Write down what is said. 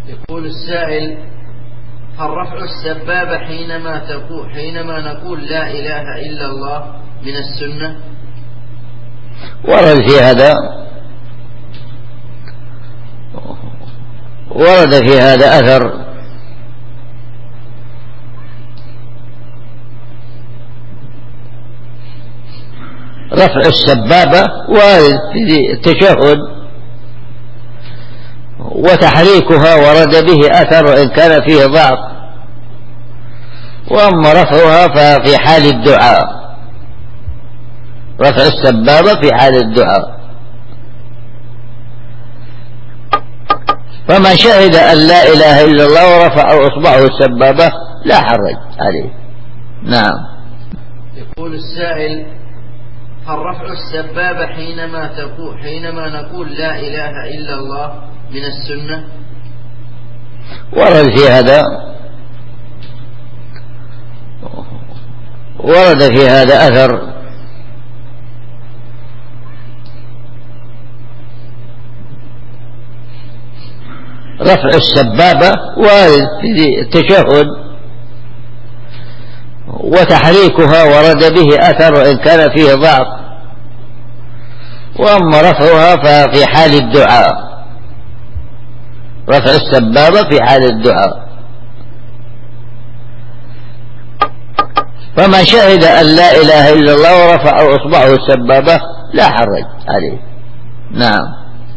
يقول السائل: هل رفع السبابة حينما نقول لا إله إلا الله من السنة؟ ورد في هذا أثر رفع السبابة وارد في التشهد، وتحريكها ورد به أثر وإن كان فيه ضعف، وأما رفعها ففي حال الدعاء، رفع السبابة في حال الدعاء. فمن شهد أن لا إله إلا الله ورفع أصبعه السبابة لا حرج عليه. نعم. يقول السائل: هل رفع السبابة حينما نقول لا إله إلا الله من السنة؟ ورد في هذا أثر رفع السبابة وارد في التشهد، وتحريكها ورد به أثر وإن كان فيه ضعف، وأما رفعها ففي حال الدعاء، رفع السبابة في حال الدعاء. فمن شهد أن لا إله إلا الله ورفع أصبعه السبابة لا حرج عليه. نعم.